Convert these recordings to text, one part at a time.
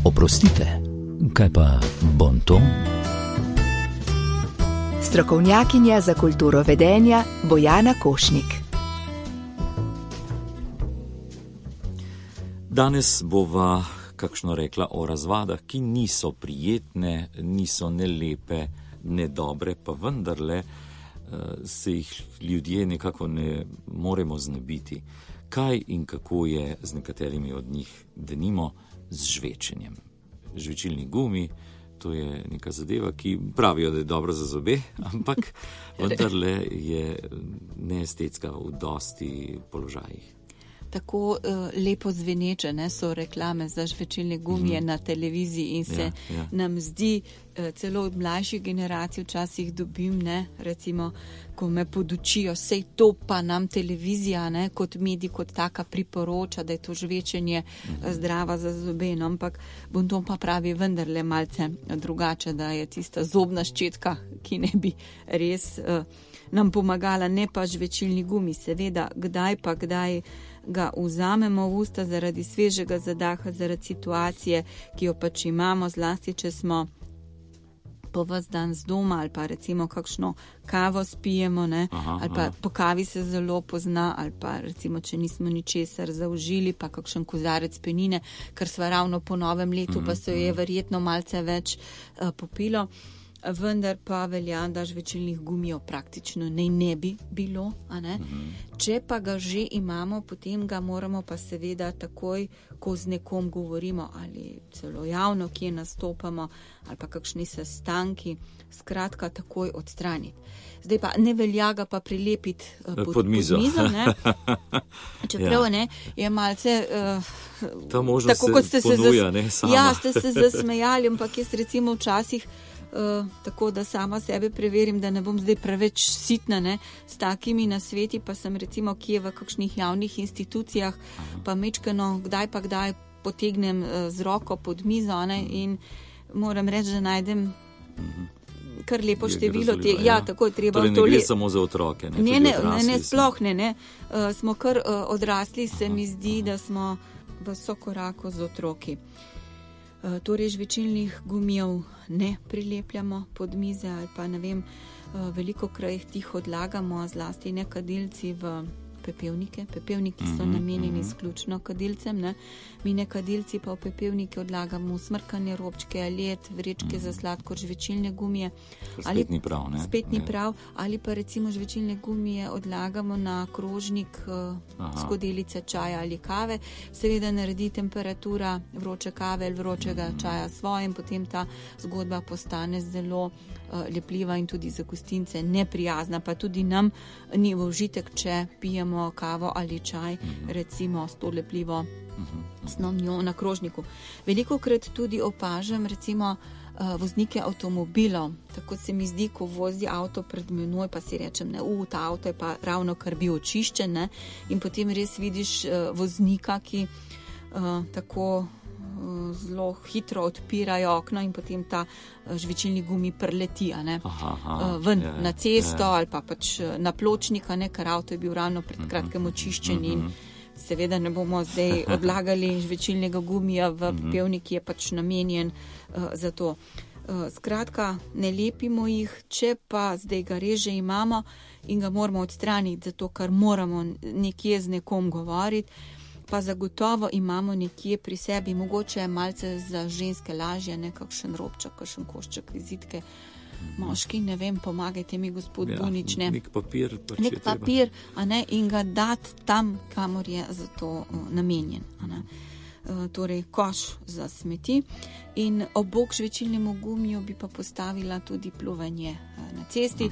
Oprostite, kaj pa bonton? Strokovnjakinja za kulturo vedenja Bojana Košnik. Danes bova kakšno rekla o razvadah, ki niso prijetne, niso ne lepe, ne dobre, pa vendarle se jih ljudje nekako ne moremo znebiti. Kaj in kako je z nekaterimi od njih, denimo z žvečenjem? Žvečilni gumi, to je neka zadeva, ki pravijo, da je dobra za zobe, ampak vendarle je neestetska v dosti položajih. Tako lepo zveneče, so reklame za žvečilne gumije na televiziji in se nam zdi, celo od mlajših generacij včasih dobim, recimo, ko me podučijo, sej to pa nam televizija, kot medij, kot taka priporoča, da je to žvečenje zdrava za zobe, ampak bonton pa pravi vendarle malce drugače, da je tista zobna ščetka, ki ne bi res nam pomagala, ne pa žvečilni gumi, seveda, kdaj pa kdaj ga vzamemo v usta zaradi svežega zadaha, zaradi situacije, ki jo pač imamo, zlasti, če smo po ves dan z doma ali pa recimo kakšno kavo spijemo, ali pa po kavi se zelo pozna, ali pa recimo, če nismo ničesar zaužili, pa kakšen kozarec penine, ker sva ravno po novem letu, pa se je verjetno malce več popilo. Vendar pa velja, da žvečilnih gumijev praktično ne bi bilo, Če pa ga že imamo, potem ga moramo pa seveda takoj, ko z nekom govorimo ali celo javno, kje nastopamo, ali pa kakšni sestanki, skratka takoj odstraniti. Zdaj pa ne velja ga pa prilepiti pod mizo, Čeprav je malce tako, kot ste ponuja, ste se zasmejali, ampak jaz recimo včasih tako, da sama sebe preverim, da ne bom zdaj preveč sitna, s takimi nasveti, pa sem recimo kje v kakšnih javnih institucijah, pa mečkano kdaj pa kdaj potegnem z roko pod mizo, in moram reči, da najdem kar lepo število teh. Tako je treba. Torej ne gre samo za otroke, Ne, sploh ne. Smo kar odrasli, se mi zdi, da smo v sokoraku z otroki. Torej žvečilnih gumijev ne prilepljamo pod mize ali pa veliko krat jih tiho odlagamo, zlasti nekadilci v pepelnike. Pepelniki so namenjeni izključno kadilcem, Mi nekadilci pa v pepelnike odlagamo smrkanje robčke, led, vrečke za sladkor, žvečilne gumije. Spet ni prav. Ali pa recimo žvečilne gumije odlagamo na krožnik skodelice čaja ali kave. Seveda naredi temperatura vroče kave ali vročega čaja svoje in potem ta zgodba postane zelo lepljiva in tudi za gostince neprijazna, pa tudi nam ni v užitek, če pijemo kavo ali čaj, recimo s to lepljivo snovnjo na krožniku. Velikokrat tudi opažam recimo voznike avtomobilov, tako se mi zdi, ko vozi avto pred menoj, pa si rečem, ta avto je pa ravno kar bil očiščen, in potem res vidiš voznika, ki tako zelo hitro odpirajo okno in potem ta žvečilni gumi preleti ven na cesto ali pa pač na pločnik, ker avto je bil ravno pred kratkem očiščen in seveda ne bomo zdaj odlagali žvečilnega gumija v pepelnik, ki je pač namenjen za to. Skratka, ne lepimo jih, če pa zdaj ga res že imamo in ga moramo odstraniti, zato ker moramo nekje z nekom govoriti, pa zagotovo imamo nekje pri sebi, mogoče je malce za ženske lažje, kakšen robček, kakšen košček vizitke, moški, pomagajte mi, gospod Bunič, Nek papir, in ga dati tam, kamor je za to namenjen. Torej koš za smeti in ob bok žvečilnemu gumiju bi pa postavila tudi plovanje na cesti.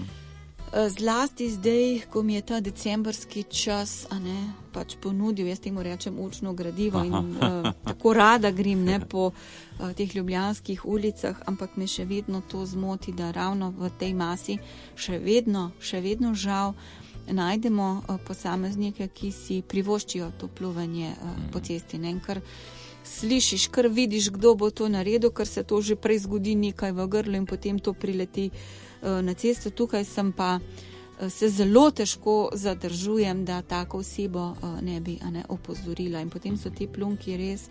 Zlasti zdaj, ko mi je ta decembrski čas pač ponudil, jaz temu rečem učno gradivo in tako rada grem po teh ljubljanskih ulicah, ampak me še vedno to zmoti, da ravno v tej masi še vedno žal najdemo posameznike, ki si privoščijo to plovanje po cesti, ker slišiš, kar vidiš, kdo bo to naredil, ker se to že prej zgodi nekaj v grlu in potem to prileti na cesto. Tukaj sem pa se zelo težko zadržujem, da tako osebo ne bi opozorila in potem so ti plunki res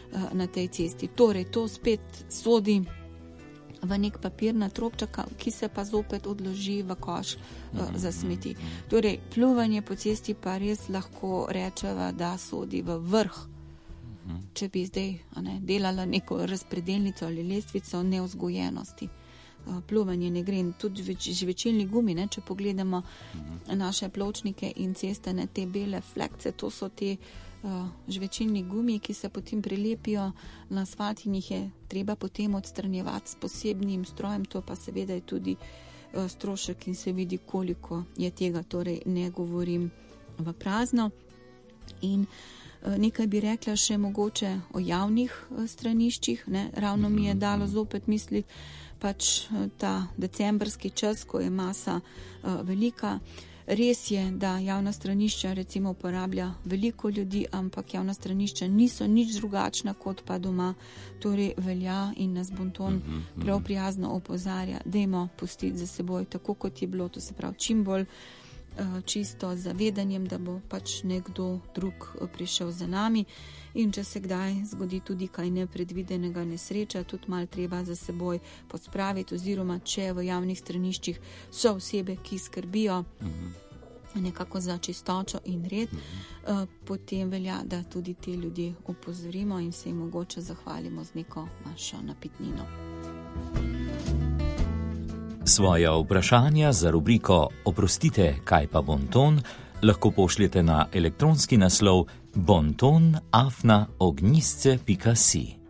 na tej cesti. Torej, to spet sodi v nek papirna trobčka, ki se pa zopet odloži v koš za smeti. Torej, pljuvanje po cesti pa res lahko rečeva, da sodi v vrh. Če bi zdaj delala neko razpredelnico ali lestvico nevzgojenosti. Pljuvanje ne gre. Tudi žvečilni gumi, če pogledamo naše pločnike in cestene, te bele flekce, to so te žvečilni gumi, ki se potem prilepijo na asfalt in jih je treba potem odstranjevati s posebnim strojem, to pa seveda je tudi strošek in se vidi, koliko je tega, torej ne govorim v prazno. In nekaj bi rekla še mogoče o javnih straniščih, ravno mi je dalo zopet misliti, pač ta decembrski čas, ko je masa velika. Res je, da javna stranišča recimo uporablja veliko ljudi, ampak javna stranišča niso nič drugačna kot pa doma. Torej velja in nas Bonton prav prijazno opozarja, dajmo pustiti za seboj tako, kot je bilo, to se pravi čim bolj čisto zavedanjem, da bo pač nekdo drug prišel za nami. In če se kdaj zgodi tudi kaj nepredvidenega, nesreča, tudi malo treba za seboj pospraviti, oziroma če v javnih straniščih so osebe, ki skrbijo nekako za čistočo in red, potem velja, da tudi te ljudi opozorimo in se jim mogoče zahvalimo z neko našo napitnino. Svoja vprašanja za rubriko Oprostite, kaj pa Bonton, lahko pošljete na elektronski naslov bonton@ognjisce.si.